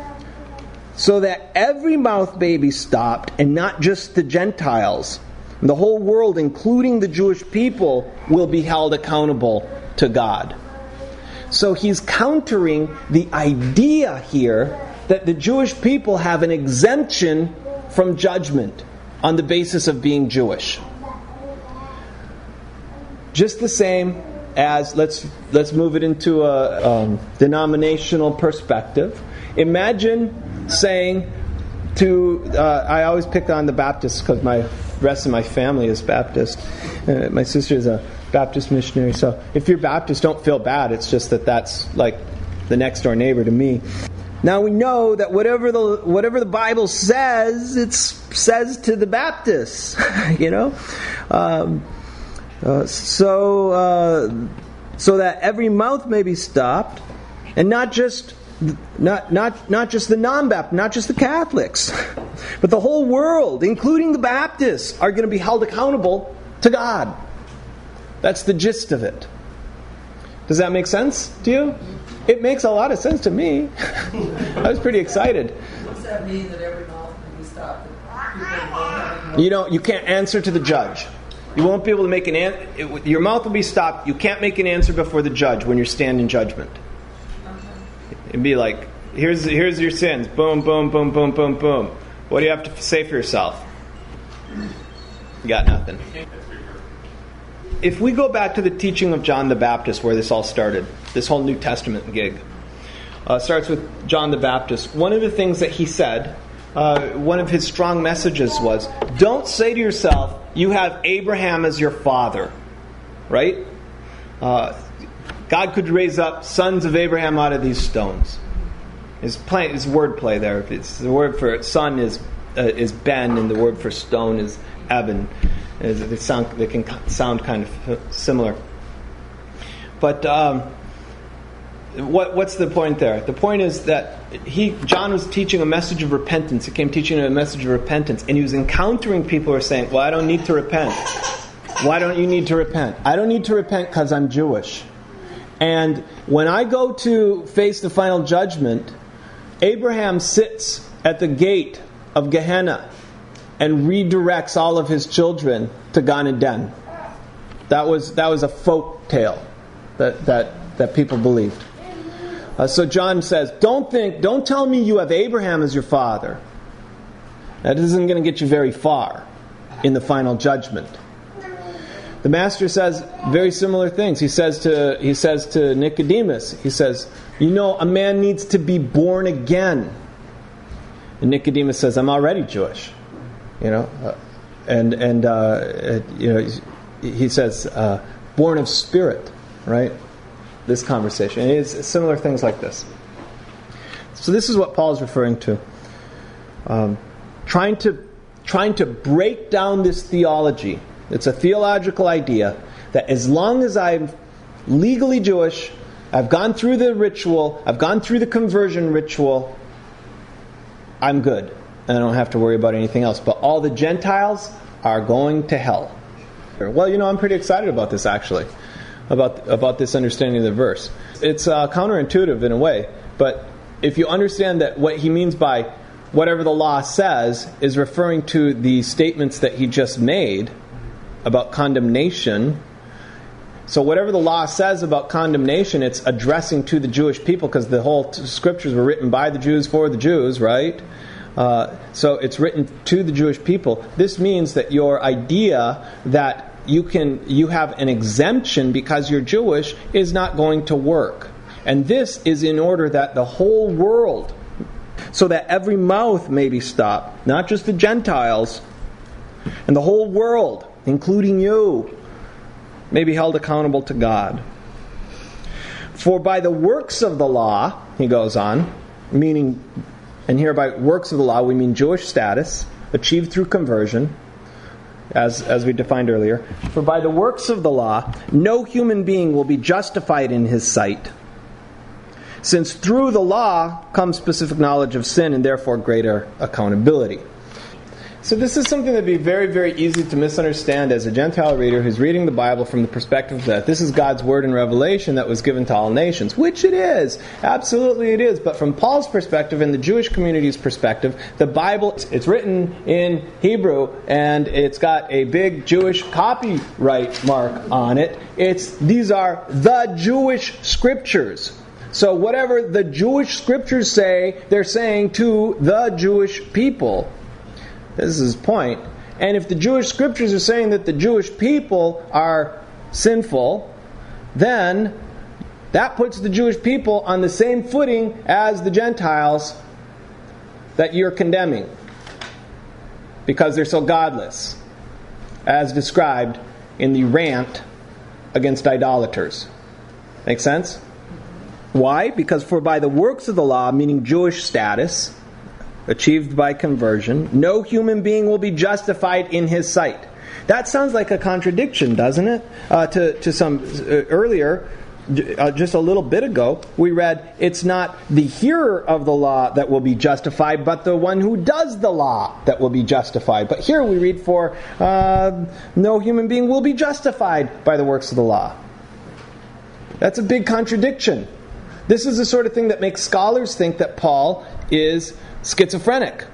Speaker 2: So that every mouth may be stopped, and not just the Gentiles. The whole world, including the Jewish people, will be held accountable to God. So he's countering the idea here that the Jewish people have an exemption from judgment on the basis of being Jewish. Just the same as, let's move it into a denominational perspective. Imagine saying to, I always pick on the Baptists because the rest of my family is Baptist. My sister is a Baptist missionary, so if you're Baptist, don't feel bad. It's just that's like the next door neighbor to me. Now we know that whatever the Bible says, it says to the Baptists, so that every mouth may be stopped, and not just the non-Baptists, not just the Catholics, but the whole world, including the Baptists, are going to be held accountable to God. That's the gist of it. Does that make sense to you? It makes a lot of sense to me. I was pretty excited.
Speaker 7: What's that mean, that every mouth may be stopped?
Speaker 2: You can't answer to the judge. You won't be able to make an answer. Your mouth will be stopped. You can't make an answer before the judge when you're standing judgment. It'd be like, here's your sins. Boom, boom, boom, boom, boom, boom. What do you have to say for yourself? You got nothing. If we go back to the teaching of John the Baptist, where this all started, this whole New Testament gig, starts with John the Baptist. One of the things that he said, one of his strong messages was, don't say to yourself, you have Abraham as your father. Right? God could raise up sons of Abraham out of these stones. His wordplay there. The word for son is Ben, and the word for stone is Eben. They can sound kind of similar. But what's the point there? The point is that John was teaching a message of repentance. He came teaching a message of repentance, and he was encountering people who are saying, well, I don't need to repent. Why don't you need to repent? I don't need to repent because I'm Jewish. And when I go to face the final judgment, Abraham sits at the gate of Gehenna and redirects all of his children to Gan Eden. That was a folk tale that people believed. So John says, don't tell me you have Abraham as your father. That isn't going to get you very far in the final judgment. The Master says very similar things. He says to Nicodemus, he says, a man needs to be born again. And Nicodemus says, I'm already Jewish. He says, born of spirit, right? This conversation. And it's similar things like this. So this is what Paul's referring to. Trying to break down this theology. It's a theological idea that as long as I'm legally Jewish, I've gone through the ritual, I've gone through the conversion ritual, I'm good. And I don't have to worry about anything else. But all the Gentiles are going to hell. Well, I'm pretty excited about this, actually. About this understanding of the verse. It's counterintuitive in a way. But if you understand that what he means by whatever the law says is referring to the statements that he just made about condemnation. So whatever the law says about condemnation, it's addressing to the Jewish people, because the whole scriptures were written by the Jews for the Jews, right? So it's written to the Jewish people. This means that your idea that you have an exemption because you're Jewish is not going to work. And this is in order that the whole world, so that every mouth may be stopped, not just the Gentiles, and the whole world, including you, may be held accountable to God. For by the works of the law, he goes on, meaning, and here by works of the law we mean Jewish status, achieved through conversion, as we defined earlier. For by the works of the law, no human being will be justified in his sight, since through the law comes specific knowledge of sin and therefore greater accountability. So this is something that would be very, very easy to misunderstand as a Gentile reader who's reading the Bible from the perspective that this is God's Word in Revelation that was given to all nations, which it is. Absolutely it is. But from Paul's perspective and the Jewish community's perspective, the Bible, it's written in Hebrew and it's got a big Jewish copyright mark on it. These are the Jewish Scriptures. So whatever the Jewish Scriptures say, they're saying to the Jewish people. This is his point. And if the Jewish Scriptures are saying that the Jewish people are sinful, then that puts the Jewish people on the same footing as the Gentiles that you're condemning, because they're so godless, as described in the rant against idolaters. Make sense? Why? Because for by the works of the law, meaning Jewish status, achieved by conversion, no human being will be justified in his sight. That sounds like a contradiction, doesn't it? To some earlier, just a little bit ago, we read, it's not the hearer of the law that will be justified, but the one who does the law that will be justified. But here we read, for no human being will be justified by the works of the law. That's a big contradiction. This is the sort of thing that makes scholars think that Paul is schizophrenic.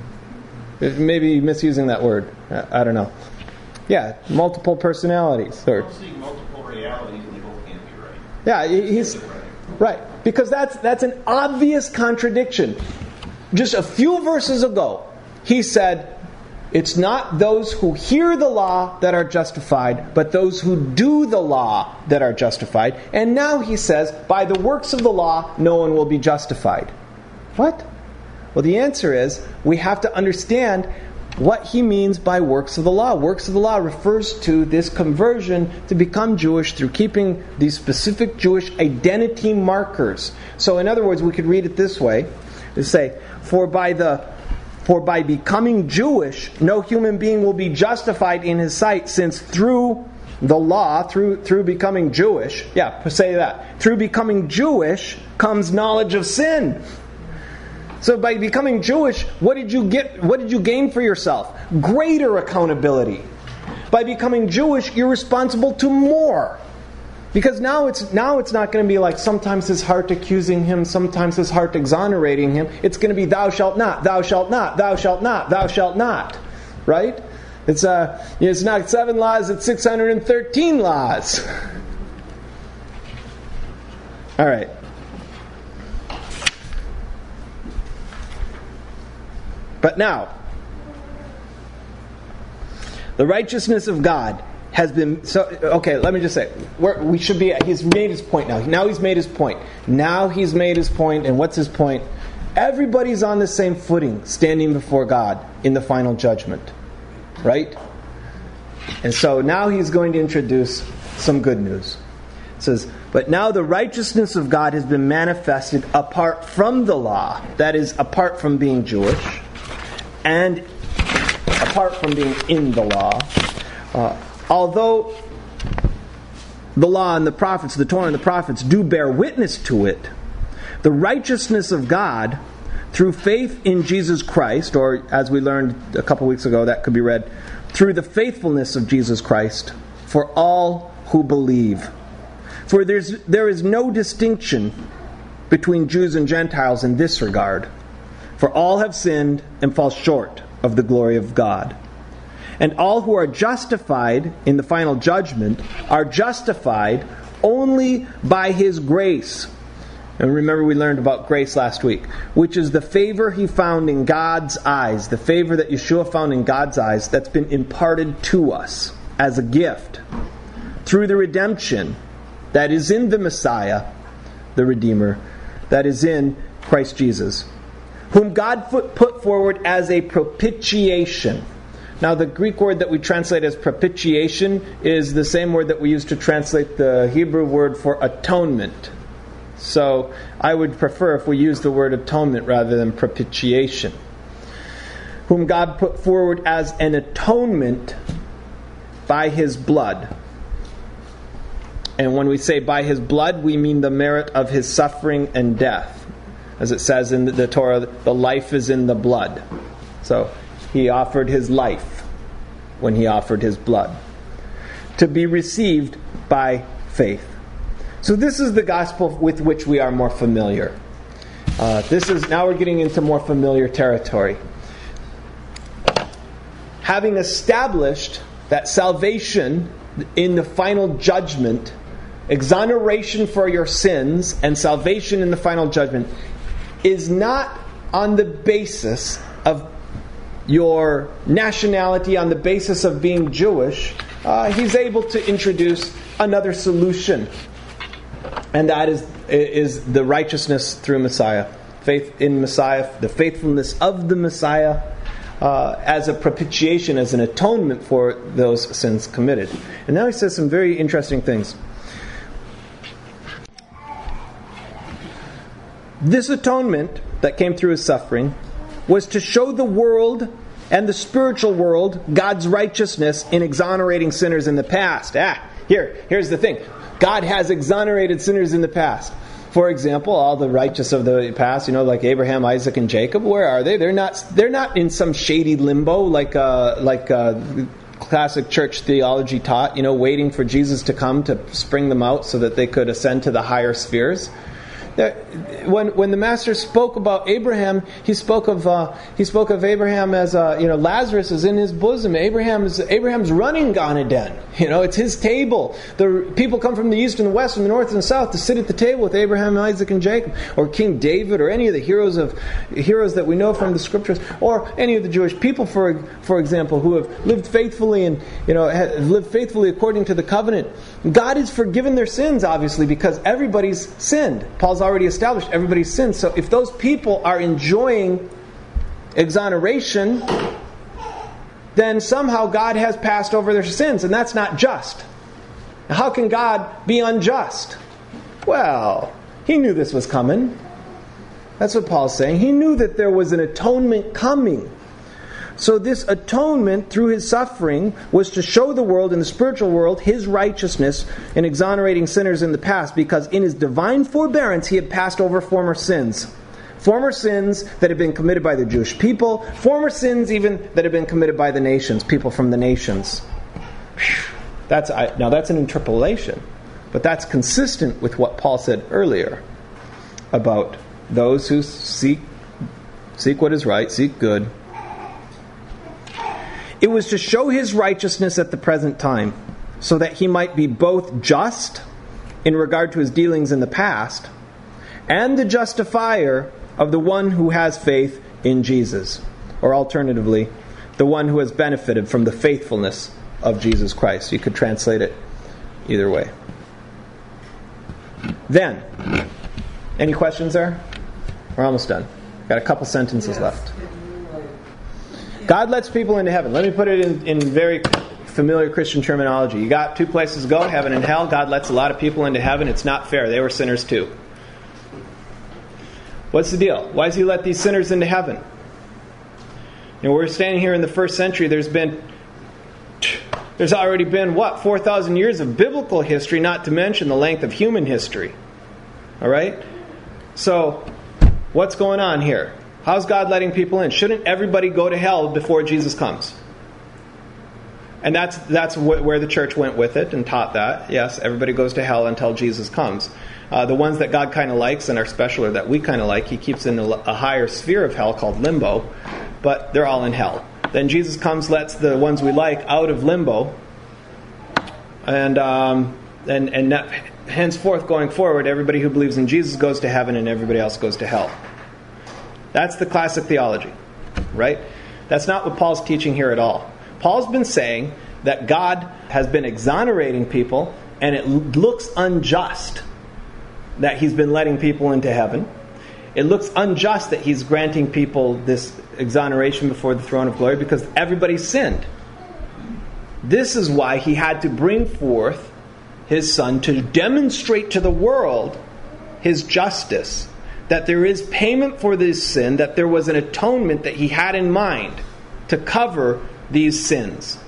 Speaker 2: Maybe misusing that word. I don't know. Yeah, multiple personalities.
Speaker 6: I don't see multiple realities and they both can't be right.
Speaker 2: Yeah, he's right. Because that's an obvious contradiction. Just a few verses ago, he said, it's not those who hear the law that are justified, but those who do the law that are justified. And now he says, by the works of the law, no one will be justified. What? Well, the answer is, we have to understand what he means by works of the law. Works of the law refers to this conversion to become Jewish through keeping these specific Jewish identity markers. So in other words, we could read it this way, to say, For by becoming Jewish, no human being will be justified in his sight, since through the law, through becoming Jewish, say that, through becoming Jewish comes knowledge of sin. So by becoming Jewish, what did you get? What did you gain for yourself? Greater accountability. By becoming Jewish, you're responsible to more. Because now it's not going to be like sometimes his heart accusing him, sometimes his heart exonerating him. It's going to be thou shalt not, thou shalt not, thou shalt not, thou shalt not. Right? It's not 7 laws, it's 613 laws. All right. But now, the righteousness of God has been... let me just say, we should be... He's made his point now. Now he's made his point. And what's his point? Everybody's on the same footing, standing before God in the final judgment. Right? And so now he's going to introduce some good news. It says, but now the righteousness of God has been manifested apart from the law. That is, apart from being Jewish. And apart from being in the law. Although the law and the prophets, the Torah and the prophets, do bear witness to it, the righteousness of God through faith in Jesus Christ, or as we learned a couple weeks ago, that could be read, through the faithfulness of Jesus Christ for all who believe. For there is no distinction between Jews and Gentiles in this regard. For all have sinned and fall short of the glory of God. And all who are justified in the final judgment are justified only by His grace. And remember we learned about grace last week, which is the favor He found in God's eyes, the favor that Yeshua found in God's eyes that's been imparted to us as a gift through the redemption that is in the Messiah, the Redeemer, that is in Christ Jesus, whom God put forward as a propitiation. Now the Greek word that we translate as propitiation is the same word that we use to translate the Hebrew word for atonement. So I would prefer if we use the word atonement rather than propitiation. Whom God put forward as an atonement by His blood. And when we say by His blood, we mean the merit of His suffering and death. As it says in the Torah, the life is in the blood. So He offered His life when He offered His blood, to be received by faith. So this is the gospel with which we are more familiar. Now we're getting into more familiar territory. Having established that salvation in the final judgment, exoneration for your sins, and salvation in the final judgment is not on the basis of your nationality, on the basis of being Jewish, he's able to introduce another solution. And that is the righteousness through Messiah. Faith in Messiah, the faithfulness of the Messiah as a propitiation, as an atonement for those sins committed. And now he says some very interesting things. This atonement that came through his suffering was to show the world and the spiritual world God's righteousness in exonerating sinners in the past. Here's the thing. God has exonerated sinners in the past. For example, all the righteous of the past, like Abraham, Isaac, and Jacob, where are they? They're not in some shady limbo like classic church theology taught, waiting for Jesus to come to spring them out so that they could ascend to the higher spheres. When the Master spoke about Abraham, he spoke of Abraham as Lazarus is in his bosom. Abraham's running Gan Eden. It's his table. The people come from the east and the west, from the north and the south to sit at the table with Abraham, Isaac, and Jacob, or King David, or any of the heroes that we know from the scriptures, or any of the Jewish people, for example, who have lived faithfully and lived faithfully according to the covenant. God has forgiven their sins, obviously, because everybody's sinned. Paul's already established everybody's sinned. So if those people are enjoying exoneration, then somehow God has passed over their sins, and that's not just. How can God be unjust? Well, he knew this was coming. That's what Paul's saying. He knew that there was an atonement coming. So this atonement through his suffering was to show the world and the spiritual world his righteousness in exonerating sinners in the past, because in his divine forbearance he had passed over former sins. Former sins that had been committed by the Jewish people, former sins even that had been committed by the nations, people from the nations. Now that's an interpolation, but that's consistent with what Paul said earlier about those who seek what is right, seek good. It was to show his righteousness at the present time, so that he might be both just in regard to his dealings in the past, and the justifier of the one who has faith in Jesus. Or alternatively, the one who has benefited from the faithfulness of Jesus Christ. You could translate it either way. Then, any questions there? We're almost done. Got a couple sentences left. God lets people into heaven. Let me put it in very familiar Christian terminology. You got two places to go, heaven and hell. God lets a lot of people into heaven. It's not fair. They were sinners too. What's the deal? Why does he let these sinners into heaven? We're standing here in the first century. There's already been, 4,000 years of biblical history, not to mention the length of human history. All right? So, what's going on here? How's God letting people in? Shouldn't everybody go to hell before Jesus comes? And that's where the church went with it and taught that. Yes, everybody goes to hell until Jesus comes. The ones that God kind of likes and are special, or that we kind of like, he keeps in a higher sphere of hell called limbo, but they're all in hell. Then Jesus comes, lets the ones we like out of limbo, and henceforth going forward, everybody who believes in Jesus goes to heaven and everybody else goes to hell. That's the classic theology, right? That's not what Paul's teaching here at all. Paul's been saying that God has been exonerating people, and it looks unjust that he's been letting people into heaven. It looks unjust that he's granting people this exoneration before the throne of glory, because everybody sinned. This is why he had to bring forth his Son to demonstrate to the world his justice, that there is payment for this sin, that there was an atonement that he had in mind to cover these sins.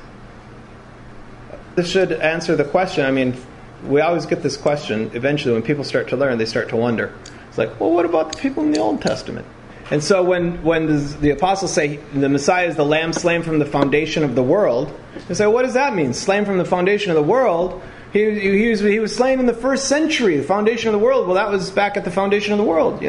Speaker 2: This should answer the question. We always get this question eventually when people start to learn, they start to wonder. It's like, well, what about the people in the Old Testament? And so when the apostles say the Messiah is the lamb slain from the foundation of the world, they say, what does that mean? Slain from the foundation of the world? He was slain in the first century, the foundation of the world. Well, that was back at the foundation of the world,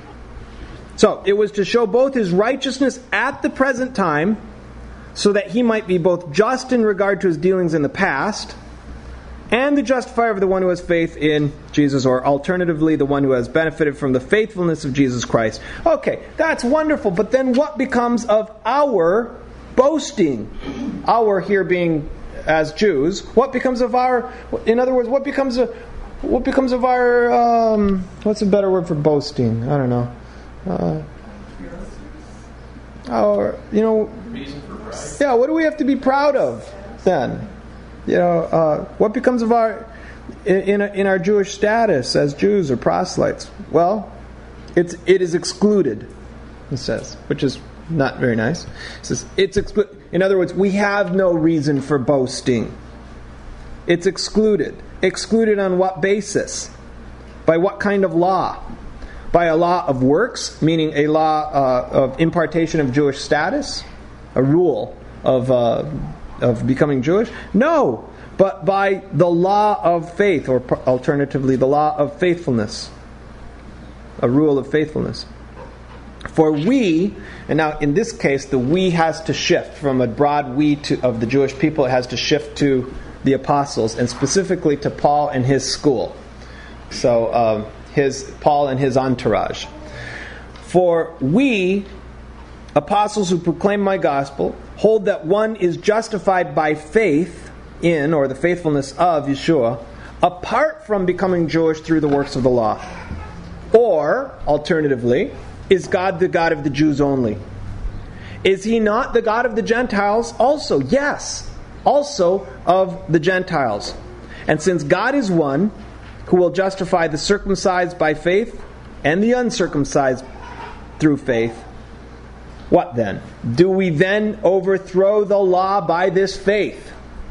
Speaker 2: So, it was to show both his righteousness at the present time, so that he might be both just in regard to his dealings in the past, and the justifier of the one who has faith in Jesus, or alternatively, the one who has benefited from the faithfulness of Jesus Christ. Okay, that's wonderful, but then what becomes of our boasting? Our here being as Jews, what becomes of our, in other words, what becomes of our, what's a better word for boasting? I don't know. Our,
Speaker 6: Reason for pride.
Speaker 2: yeah, what do we have to be proud of then? What becomes of our, in our Jewish status as Jews or proselytes? Well, it is excluded, it says, which is not very nice. It says it's excluded. In other words, we have no reason for boasting. It's excluded. Excluded on what basis? By what kind of law? By a law of works, meaning a law of impartation of Jewish status, a rule of becoming Jewish? No, but by the law of faith, or alternatively, the law of faithfulness, a rule of faithfulness. For we, and now in this case, the we has to shift from a broad we of the Jewish people. It has to shift to the apostles, and specifically to Paul and his school. So Paul and his entourage. For we, apostles who proclaim my gospel, hold that one is justified by faith in, or the faithfulness of, Yeshua, apart from becoming Jewish through the works of the law. Or, alternatively, is God the God of the Jews only? Is He not the God of the Gentiles also? Yes, also of the Gentiles. And since God is one, who will justify the circumcised by faith and the uncircumcised through faith, what then? Do we then overthrow the law by this faith?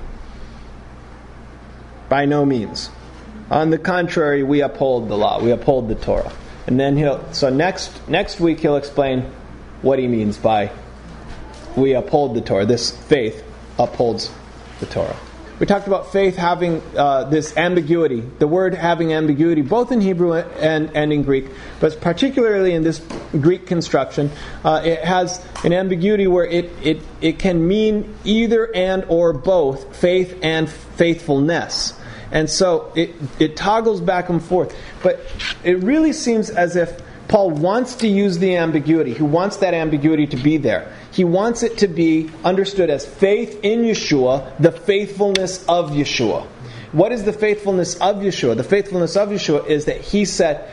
Speaker 2: By no means. On the contrary, we uphold the law. We uphold the Torah. And then next week he'll explain what he means by we uphold the Torah. This faith upholds the Torah. We talked about faith having this ambiguity. The word having ambiguity both in Hebrew and in Greek, but particularly in this Greek construction, it has an ambiguity where it can mean either and or both faith and faithfulness. And so it toggles back and forth. But it really seems as if Paul wants to use the ambiguity. He wants that ambiguity to be there. He wants it to be understood as faith in Yeshua, the faithfulness of Yeshua. What is the faithfulness of Yeshua? The faithfulness of Yeshua is that He said,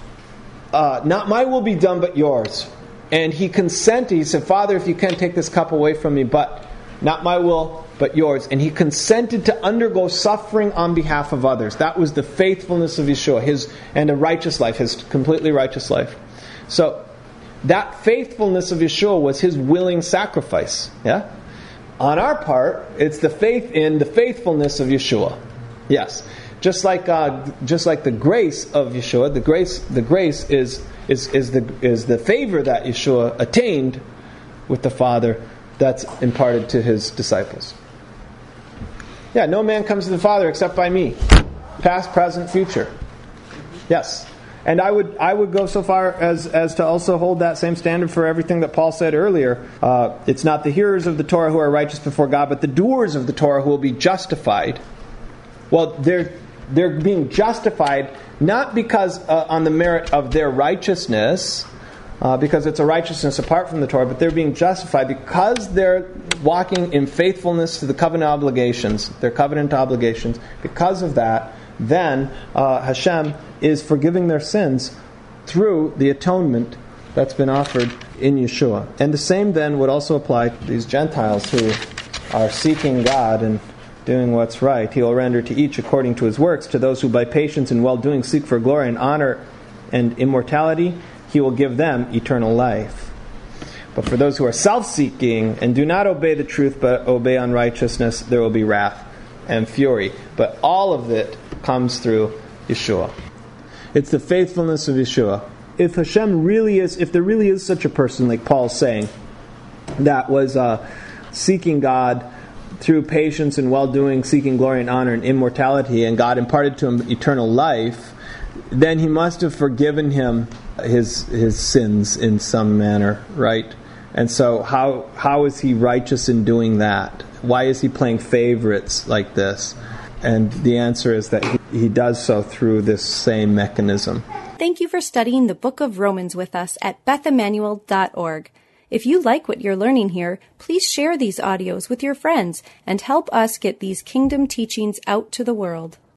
Speaker 2: not my will be done but yours. And He consented. He said, Father, if you can, take this cup away from me, but not my will but yours. And He consented to undergo suffering on behalf of others. That was the faithfulness of Yeshua, and a righteous life, His completely righteous life. So that faithfulness of Yeshua was His willing sacrifice. Yeah? On our part, it's the faith in the faithfulness of Yeshua. Yes. Just like the grace of Yeshua, the grace is the favor that Yeshua attained with the Father that's imparted to His disciples. Yeah, no man comes to the Father except by me. Past, present, future. Yes. And I would go so far as to also hold that same standard for everything that Paul said earlier. It's not the hearers of the Torah who are righteous before God, but the doers of the Torah who will be justified. Well, they're being justified not because on the merit of their righteousness, because it's a righteousness apart from the Torah, but they're being justified because they're walking in faithfulness to the covenant obligations, their covenant obligations. Because of that, then Hashem is forgiving their sins through the atonement that's been offered in Yeshua. And the same then would also apply to these Gentiles who are seeking God and doing what's right. He will render to each according to his works. To those who by patience and well-doing seek for glory and honor and immortality, He will give them eternal life. But for those who are self-seeking and do not obey the truth but obey unrighteousness, there will be wrath and fury. But all of it comes through Yeshua. It's the faithfulness of Yeshua. If there really is such a person like Paul's saying, that was seeking God through patience and well-doing, seeking glory and honor and immortality, and God imparted to him eternal life, then He must have forgiven him his sins in some manner, right? And so how is he righteous in doing that? Why is he playing favorites like this? And the answer is that he does so through this same mechanism.
Speaker 1: Thank you for studying the Book of Romans with us at BethEmmanuel.org. If you like what you're learning here, please share these audios with your friends and help us get these kingdom teachings out to the world.